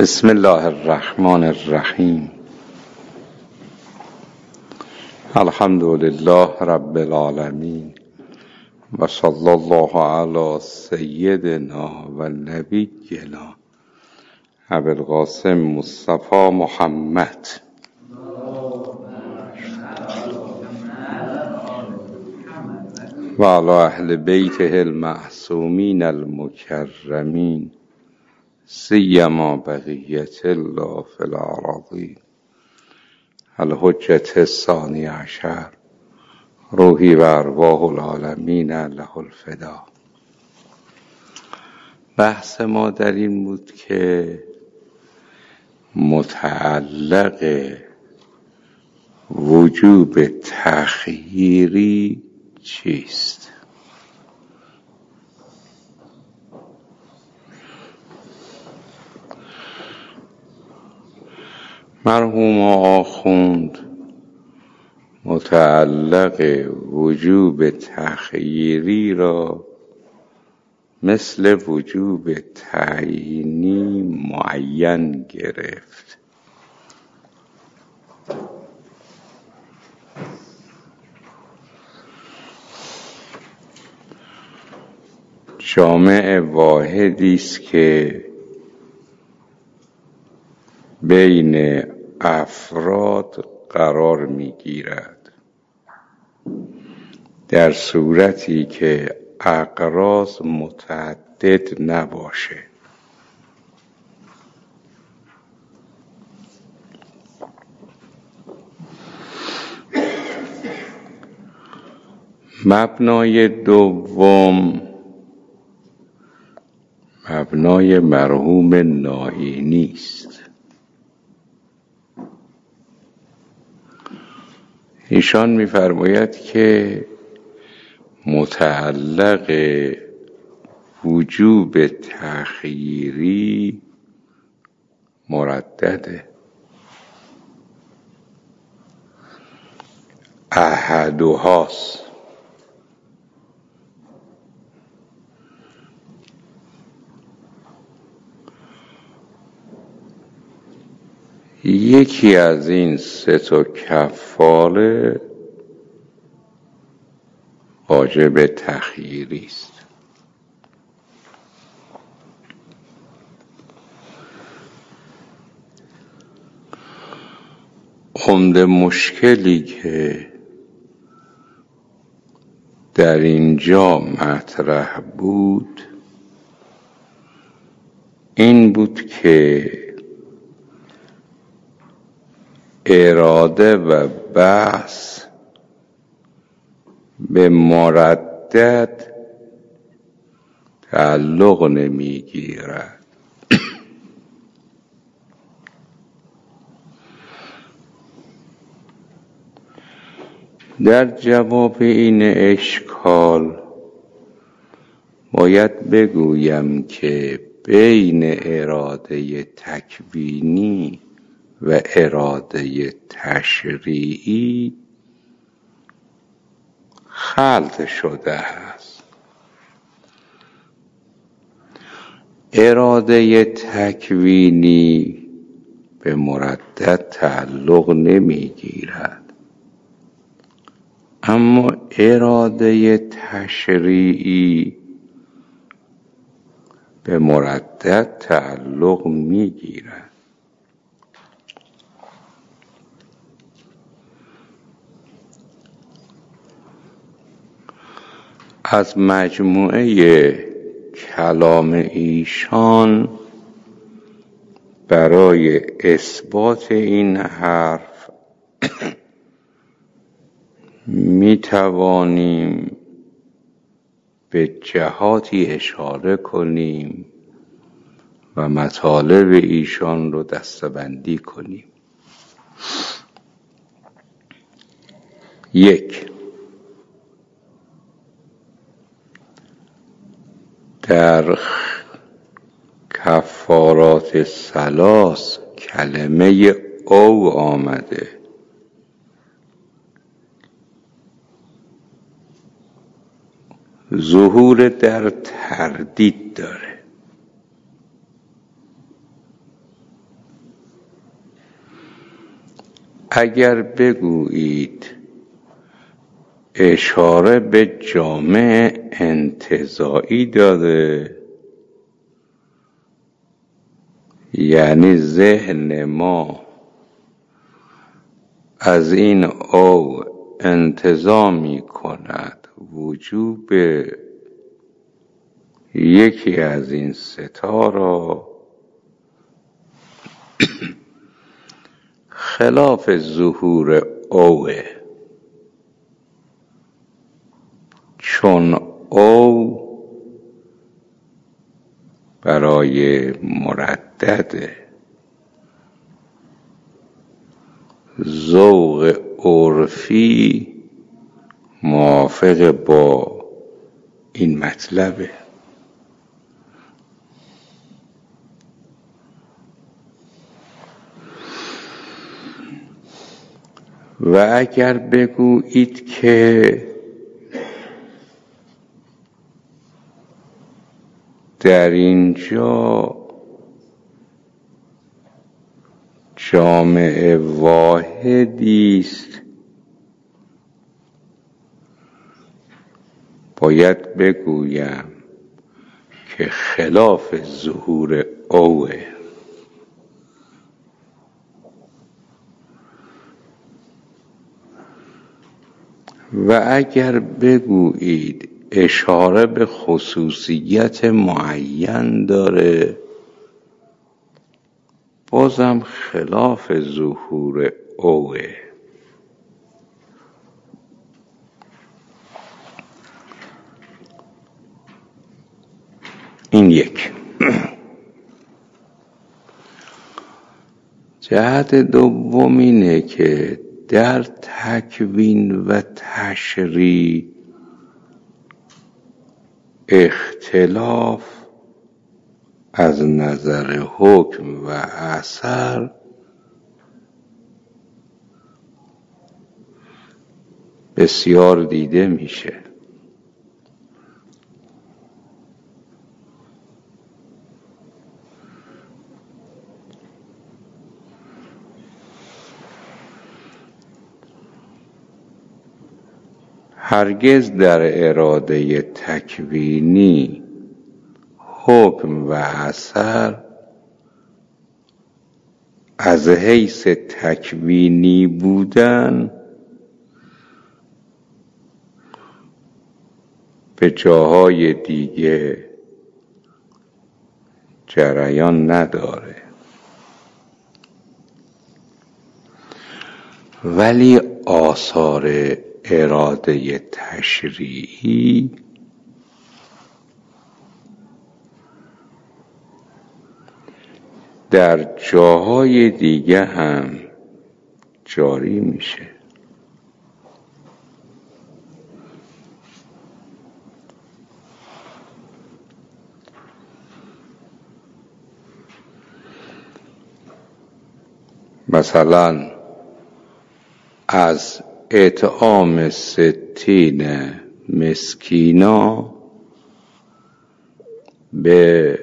بسم الله الرحمن الرحیم. الحمد لله رب العالمین و صلی الله علی سیدنا و نبینا ابوالقاسم مصطفی محمد و علی اهل بیته المعصومین المکرمین سیما بقیت الله فی الارضین الحجة الثانی عشر روحی و ارواح العالمین له الفدا. بحث ما در این بود که متعلق وجوب تخییری چیست؟ مرحوم آخوند متعلق وجوب تخییری را مثل وجوب تعیینی معین گرفت. جامع واحدی است که بین افراد قرار می‌گیرد در صورتی که اقراض متعدد نباشه. مبنای دوم مبنای مرحوم نائینی است. ایشان می‌فرماید که متعلق وجوب تخییری مردده. احدهاست یکی از این سه تا کفاره واجب تخییری است. عمده مشکلی که در اینجا مطرح بود این بود که اراده و بحث به مردد تعلق نمیگیرد. در جواب این اشکال باید بگویم که بین اراده تکوینی و اراده تشریعی خلط شده است. اراده تکوینی به مردد تعلق نمیگیرد، اما اراده تشریعی به مردد تعلق میگیرد. از مجموعه کلام ایشان برای اثبات این حرف می توانیم به جهاتی اشاره کنیم و مطالب ایشان رو دسته‌بندی کنیم. 1. در کفارات ثلاث کلمه او آمده. ظهور در تردید داره. اگر بگویید اشاره به جامع انتزاعی داده، یعنی ذهن ما از این او انتزاع می کند وجوب یکی از این ستا را، خلاف ظهور اوه، چون او برای مردد ذوق عرفی موافق با این مطلبه. و اگر بگویید که در اینجا جامع واحدی است، باید بگویم که خلاف ظهور اوه. و اگر بگویید اشاره به خصوصیت معین داره، بازم خلاف ظهور اوه. این یک. جهت دوم اینه که در تکوین و تشریع اختلاف از نظر حکم و اثر بسیار دیده میشه. هرگز در اراده تکوینی حکم و اثر از حیث تکوینی بودن به جاهای دیگه جریان نداره، ولی آثار اراده تشریعی در جاهای دیگه هم جاری میشه. مثلا از اطعام 60 مسکینا به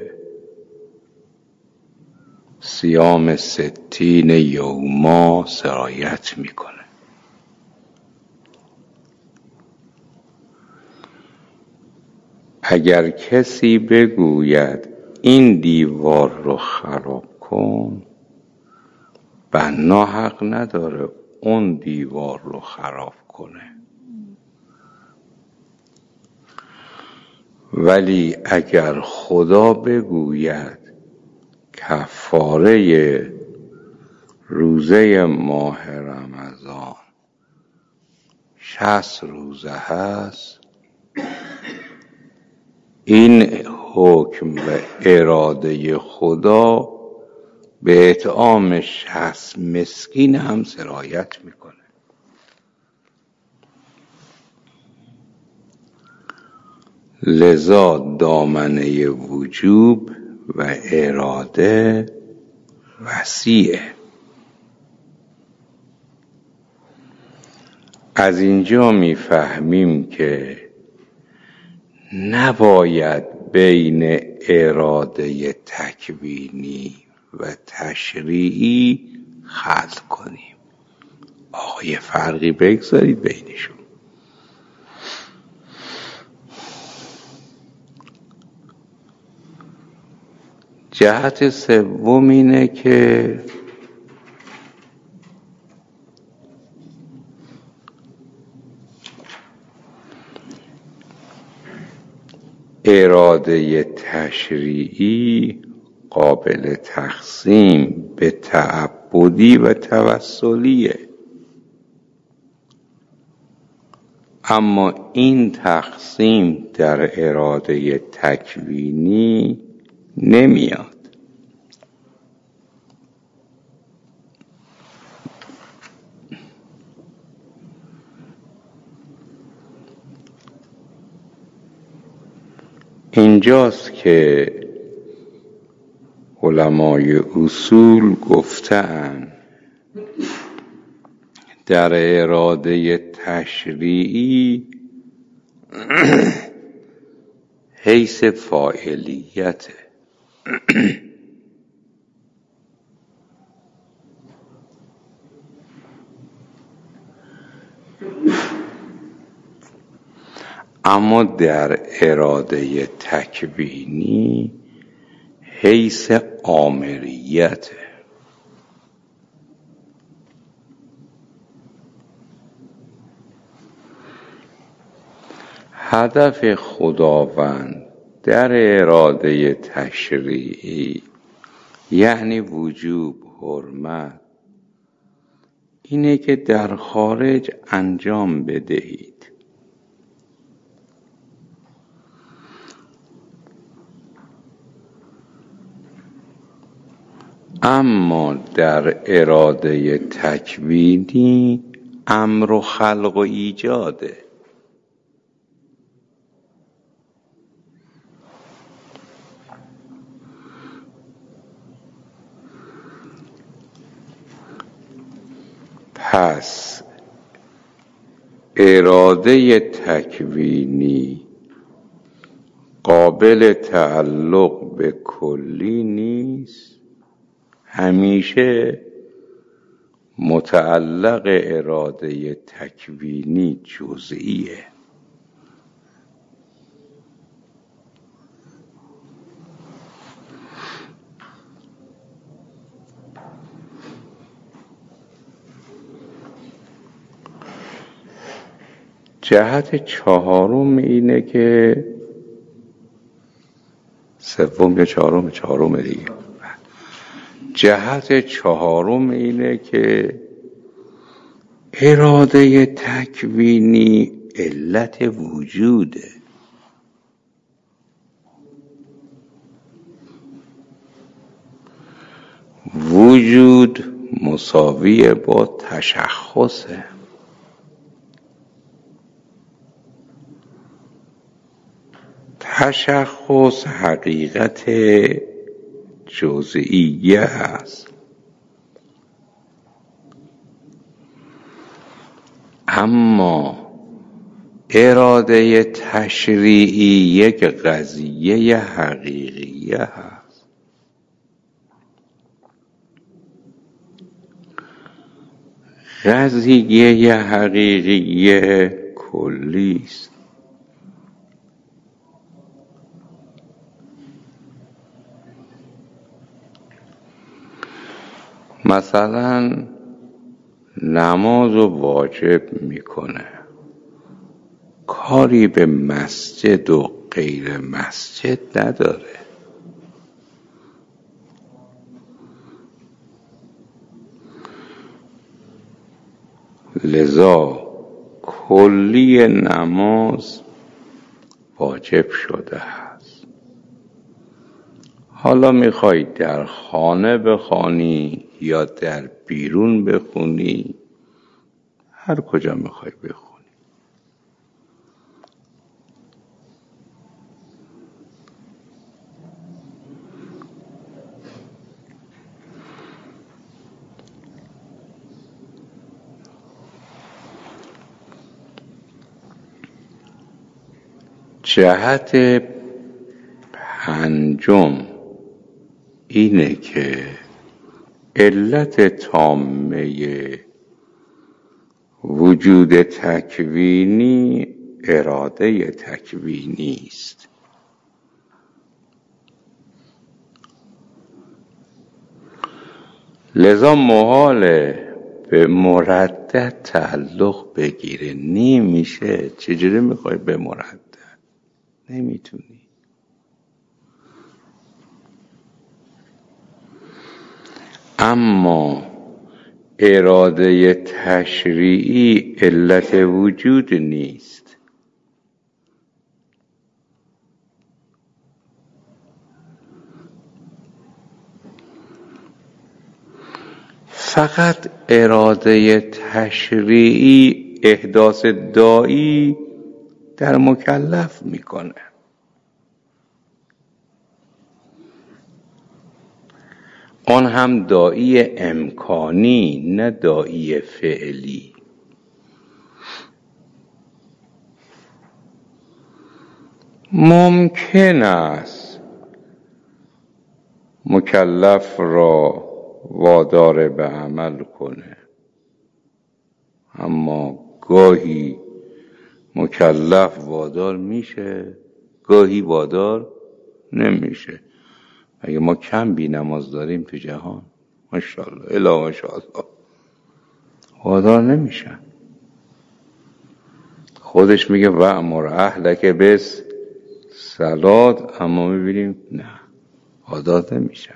صیام 60 یوما سرایت میکنه. اگر کسی بگوید این دیوار رو خراب کن، بنا حق نداره اون دیوار رو خراب کنه. ولی اگر خدا بگوید کفاره روزه ماه رمضان 60 روزه هست، این حکم و اراده خدا به اطعام 60 مسکین هم سرایت میکنه. لذا دامنه وجوب و اراده وسیعه. از اینجا میفهمیم که نباید بین اراده تکوینی و تشریعی خلط کنیم، آقا یه فرقی بگذارید بینشون. جهت سوم اینه که اراده تشریعی قابل تقسیم به تعبدی و توسلیه، اما این تقسیم در اراده تکوینی نمیاد. اینجاست که علمای اصول گفتن در اراده تشریعی حیث فاعلیت، اما در اراده تکوینی حیث آمریت. هدف خداوند در اراده تشریعی یعنی وجوب، حرمت، اینه که در خارج انجام بدهید، اما در اراده تکوینی امر و خلق و ایجاده. پس اراده تکوینی قابل تعلق به کلی نیست، همیشه متعلق اراده تکوینی جزئیه. جهت چهارم اینه که سوم یا چهارم دیگه. جهت چهارم اینه که اراده تکوینی علت وجوده. وجود مساوی با تشخصه. تشخص حقیقت جزئیه است، اما اراده تشریعی یک قضیه حقیقیه هست. قضیه حقیقیه کلی است. مثلا نماز رو واجب میکنه، کاری به مسجد و غیر مسجد نداره. لذا کلی نماز واجب شده است. حالا میخوای در خانه بخوانی یا در بیرون بخونی، هر کجا میخوای بخونی. جهت پنجم اینه که علت تامه وجود تکوینی اراده تکوینی است. لذا محاله به مردد تعلق بگیره. نمیشه. چجوری میخوای به مردد؟ نمیتونی. اما اراده تشریعی علت وجود نیست. فقط اراده تشریعی احداث داعی در مکلف میکنه. آن هم داعی امکانی، نه داعی فعلی. ممکن است مکلف را وادار به عمل کنه، اما گاهی مکلف وادار میشه، گاهی وادار نمیشه. اگه ما کم بی نماز داریم تو جهان، ماشاءالله الا ماشاءالله، وادار نمیشن. خودش میگه وأمر اهلک بالصلاة، اما میبینیم نه، وادار نمیشن.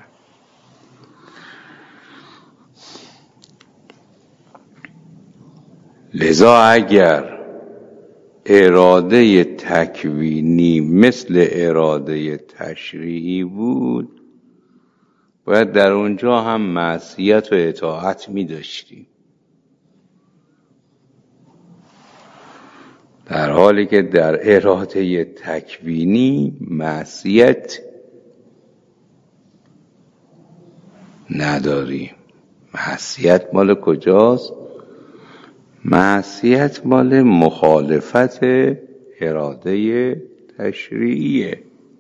لذا اگر اراده تکوینی مثل اراده تشریعی بود، باید در اونجا هم معصیت و اطاعت می داشتیم، در حالی که در اراده تکوینی معصیت نداریم. معصیت مال کجاست؟ معصیت مال مخالفت اراده تشریعیه.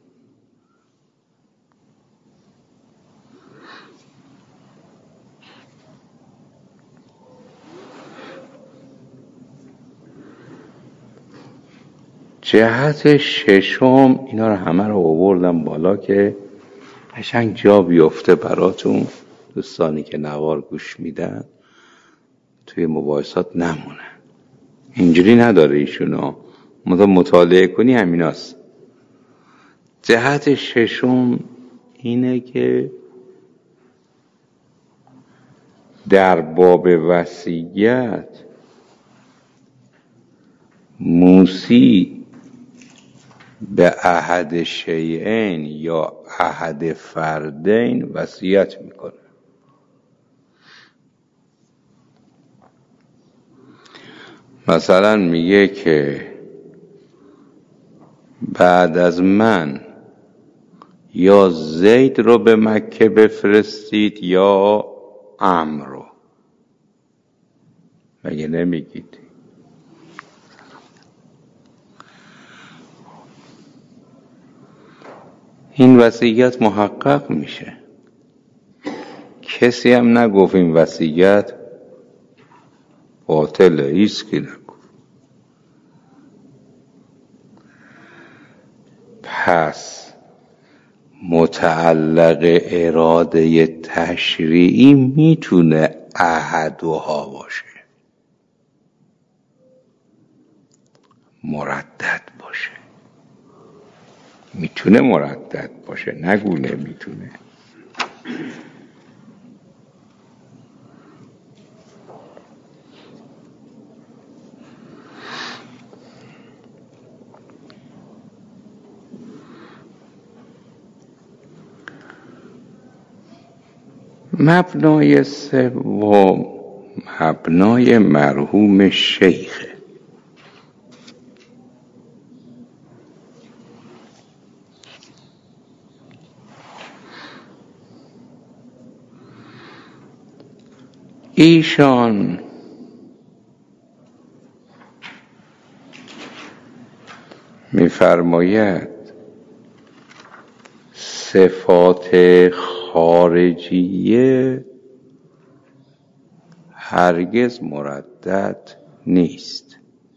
جهت ششم، اینا رو همه رو آوردم بالا که قشنگ جا بیفته براتون، دوستانی که نوار گوش میدن توی مباحثات نمونه. اینجوری نداره ایشونو، مطالعه کنی همیناست. جهت ششم اینه که در باب وصیت موصی به احد شیئین یا احد فردین وصیت میکنه. مثلا میگه که بعد از من یا زید رو به مکه بفرستید یا عمرو رو. مگه نمیگید؟ این وصیت محقق میشه. کسی هم نگفت این وصیت باطله، هیچ کی نگفت. پس متعلق اراده تشریعی میتونه احدها باشه، مردد باشه. میتونه مردد باشه، نگو نمیتونه. مبنای سوم مبنای مرحوم شیخ. ایشان می‌فرماید صفات خارجیه هرگز مردد نیست.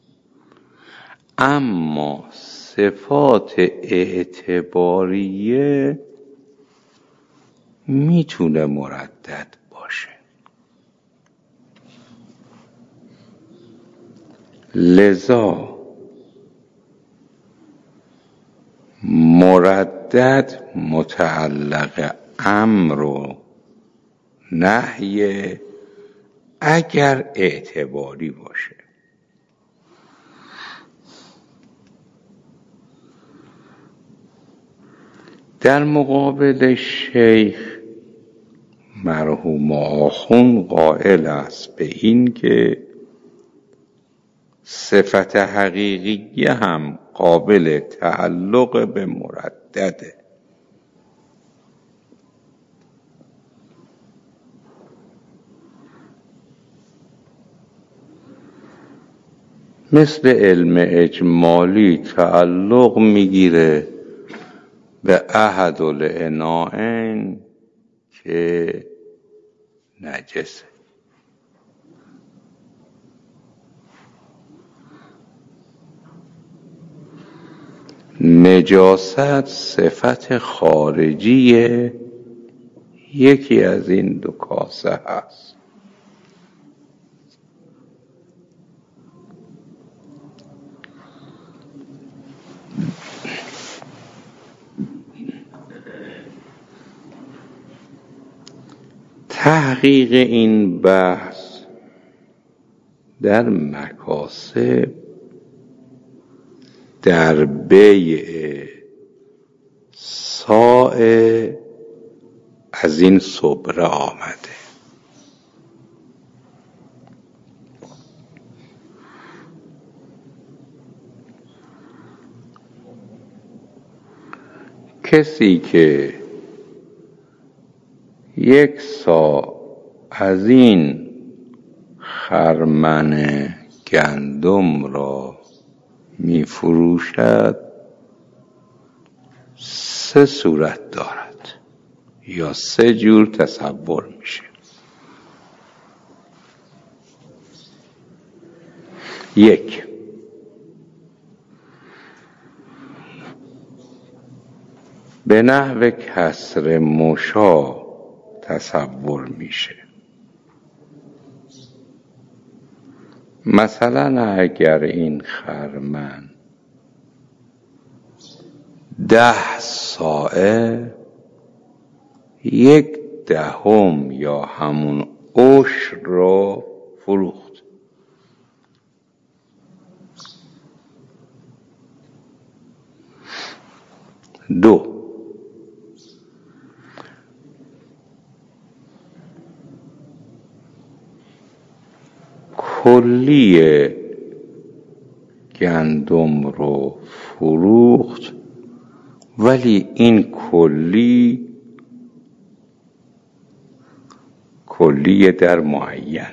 اما صفات اعتباریه میتونه مردد باشه. لذا مردد متعلق امر و نهی اگر اعتباری باشه. در مقابل شیخ مرحوم آخوند قائل است به این که صفت حقیقیه هم قابل تعلق به مردده. مثل علم اجمالی تعلق میگیره به احد العناین که نجسه. نجاست صفت خارجی یکی از این دو کاسه هست. تحقیق این بحث در مکاسب در بیع صاع از این صبره آمده. کسی که یک صاع از این خرمن گندم را می فروشد 3 صورت دارد یا 3 جور تصور میشه. 1. به نحو کسر مشا تصور میشه. مثلا اگر این خرمن 10 صاعه 1/10 یا همون عشر رو فروخت. 2. کلی گندم رو فروخت ولی این کلی در معینه.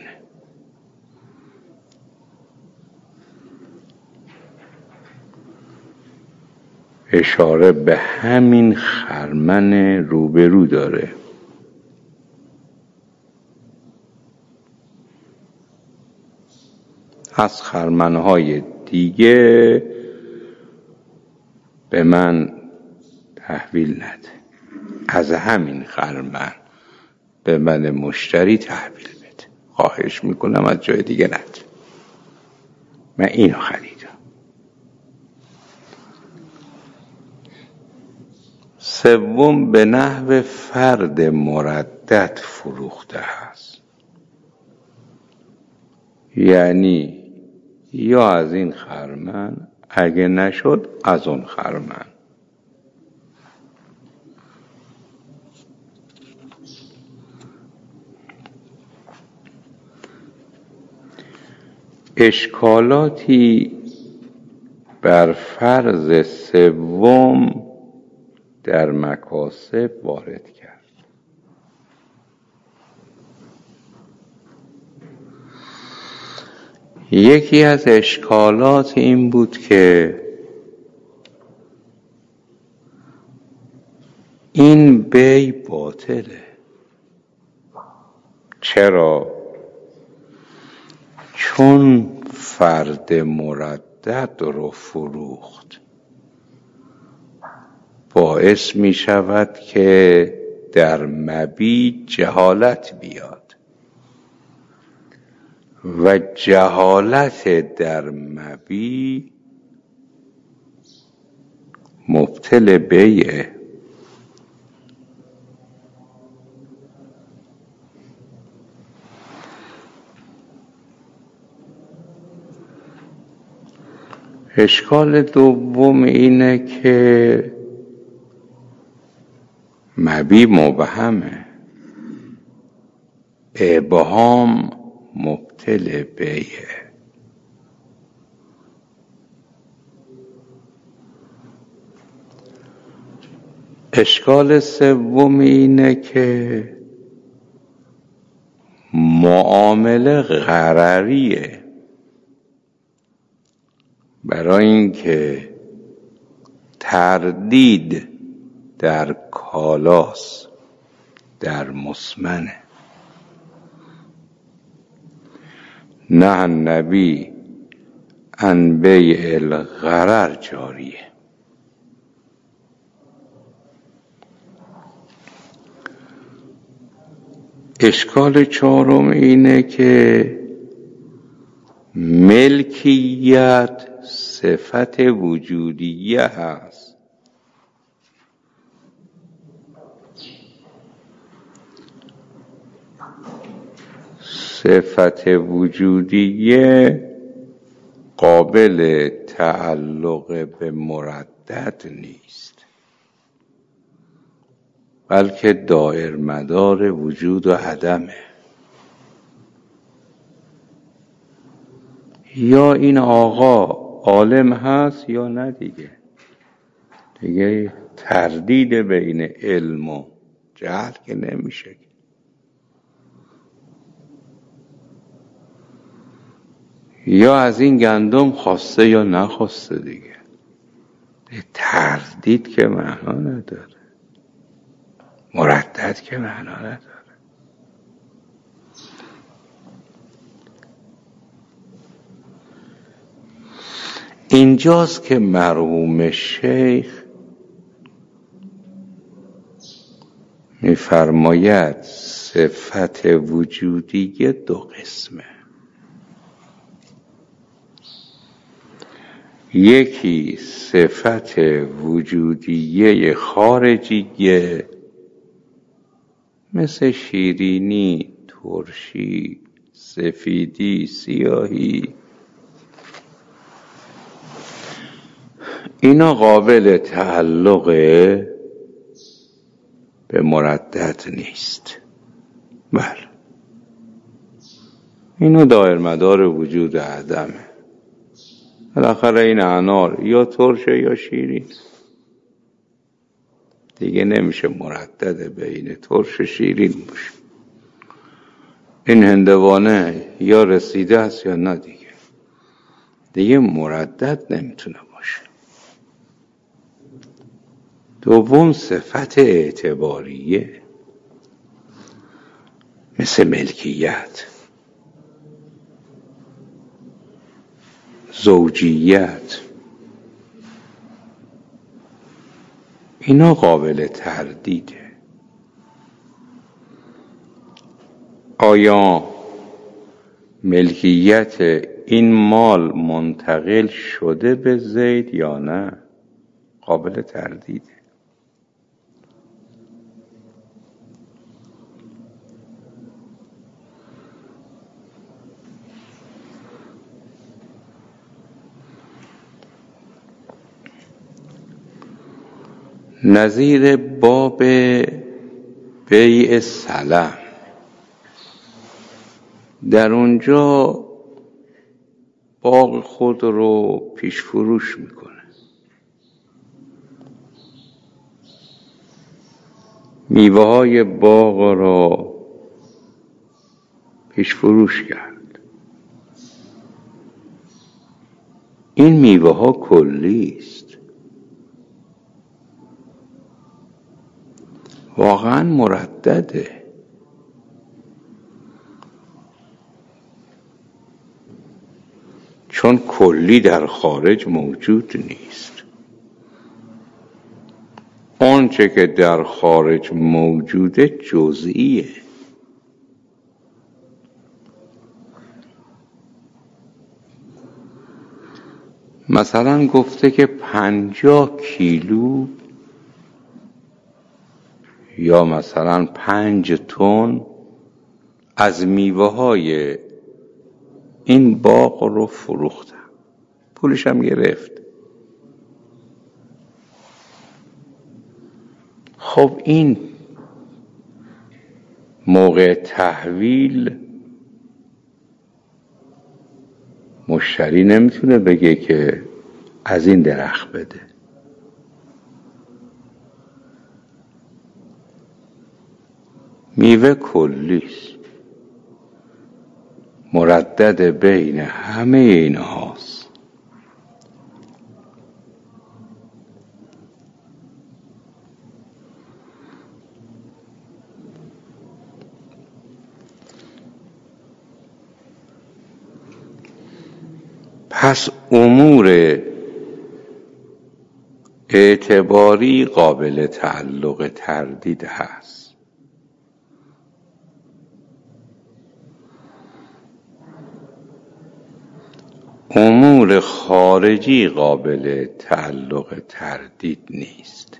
اشاره به همین خرمن روبرو داره. از خرمنهای دیگه به من تحویل نده، از همین خرمن به من مشتری تحویل بده، خواهش میکنم از جای دیگه نده، من اینو خریدم. 3. به نحو فرد مردد فروخته است، یعنی یا از این خرمن اگه نشد از اون خرمن. اشکالاتی بر فرض 3 در مکاسب وارد کرد. یکی از اشکالات این بود که این بیع باطله. چرا؟ چون فرد مردد رو فروخت، باعث می شود که در مبی جهالت بیاد و جهالت در مبی مبطل بیعه. اشکال دوم اینه که مبی مبهمه، ابهام مبطل بیعه. اشکال سوم اینه که معامله غرریه، برای اینکه تردید در کالاس، در مسمنه. نه النبی عن بیع الغرر جاریه. اشکال چهارم اینه که ملکیت صفت وجودیه هست، صفت وجودیه قابل تعلق به مردد نیست، بلکه دایر مدار وجود و عدمه. یا این آقا عالم هست یا نه دیگه تردید بین علم و جهل که نمیشه. یا از این گندم خواسته یا نخواسته دیگه، تردید که معنا نداره، مردد که معنا نداره. اینجاست که مرحوم شیخ می‌فرماید صفت وجودی دو قسمه، یکی صفت وجودیه خارجیه مثل شیرینی، ترشی، سفیدی، سیاهی، اینا قابل تعلق به مردد نیست. بله، اینو دایر مدار وجود عدمه. بالاخره این انار یا ترشه یا شیرین، دیگه نمیشه مردد بین ترش و شیرین باشه. این هندوانه یا رسیده است یا نه، دیگه مردد نمیتونه باشه. دوم صفت اعتباریه مثل ملکیت، زوجیت، اینا قابل تردیده. آیا ملکیت این مال منتقل شده به زید یا نه؟ قابل تردیده. نظیر باب بیع سلم، در اونجا باغ خود رو پیش فروش میکنه، میوه های باغ رو پیش فروش کرد. این میوه ها کلی است، واقعا مردده. چون کلی در خارج موجود نیست. آنچه که در خارج موجوده جزئیه. مثلا گفته که 50 کیلو یا مثلا 5 تن از میوه های این باغ رو فروختم، پولش هم گرفت. خب این موقع تحویل مشتری نمیتونه بگه که از این درخت بده. میوه کلیست، مردد بین همه اینهاست. پس امور اعتباری قابل تعلق تردید هست. امور خارجی قابل تعلق تردید نیست.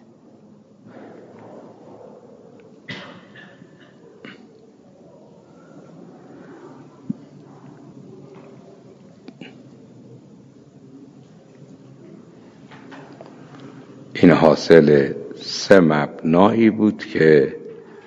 این حاصل 3 مبنایی بود که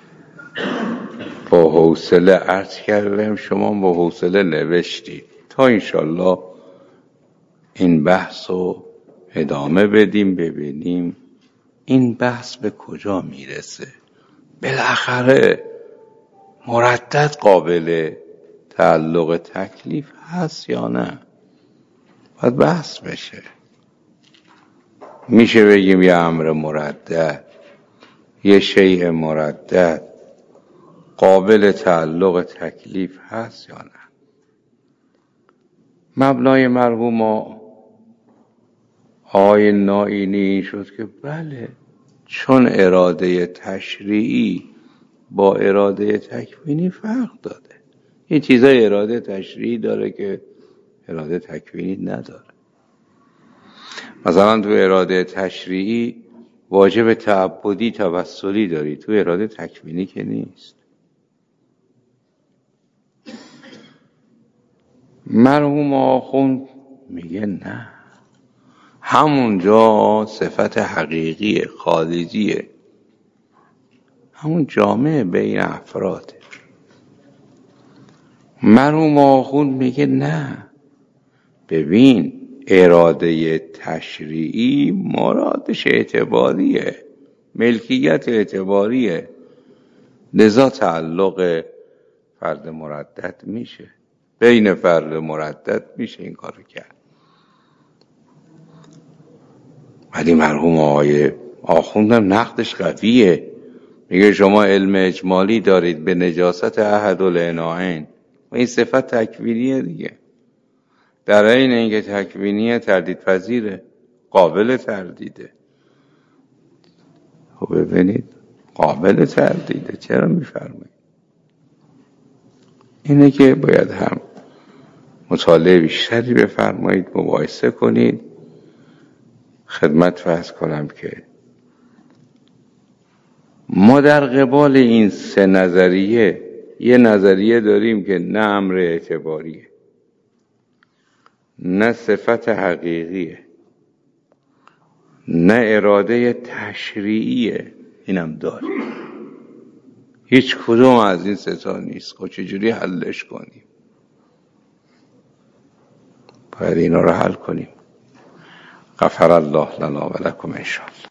با حوصله عرض کردم، شما با حوصله نوشتید تا انشالله این بحث رو ادامه بدیم، ببینیم این بحث به کجا میرسه. بالاخره مردد قابل تعلق تکلیف هست یا نه؟ باید بحث بشه. میشه بگیم یه امر مردد، یه شیء مردد قابل تعلق تکلیف هست یا نه؟ مبنای مرحوم آقای نائینی این شد که بله، چون اراده تشریعی با اراده تکوینی فرق داده. این چیزا اراده تشریعی داره که اراده تکوینی نداره. مثلا تو اراده تشریعی واجب تعبدی توسلی داری، تو اراده تکوینی که نیست. مرحوم آخوند میگه نه، همونجا صفت حقیقی خالصیه، همون جامعه بین افراده. مرحوم آخوند میگه نه، ببین اراده تشریعی مرادش اعتباریه، ملکیت اعتباریه، لذا تعلق فرد مردد میشه، بین فرد مردد میشه این کارو کرد. ولی مرحوم آقای آخوندم نقدش قویه، میگه شما علم اجمالی دارید به نجاست احد العناین و این صفت تکوینیه دیگه. در این اینکه تکوینیه تردید پذیره، قابل تردیده. خب ببینید قابل تردیده، چرا میفرمایید؟ اینه که باید هم مطالعه بیشتری بفرمایید، مباحثه کنید. خدمت فرض کنم که ما در قبال این 3 نظریه یه نظریه داریم که نه امر اعتباریه، نه صفت حقیقیه، نه اراده تشریعیه، اینم داریم. هیچ کدوم از این 3 تا نیست. خب چجوری حلش کنیم؟ باید اینا رو حل کنیم. غفر الله لنا و لکم ان شاء الله.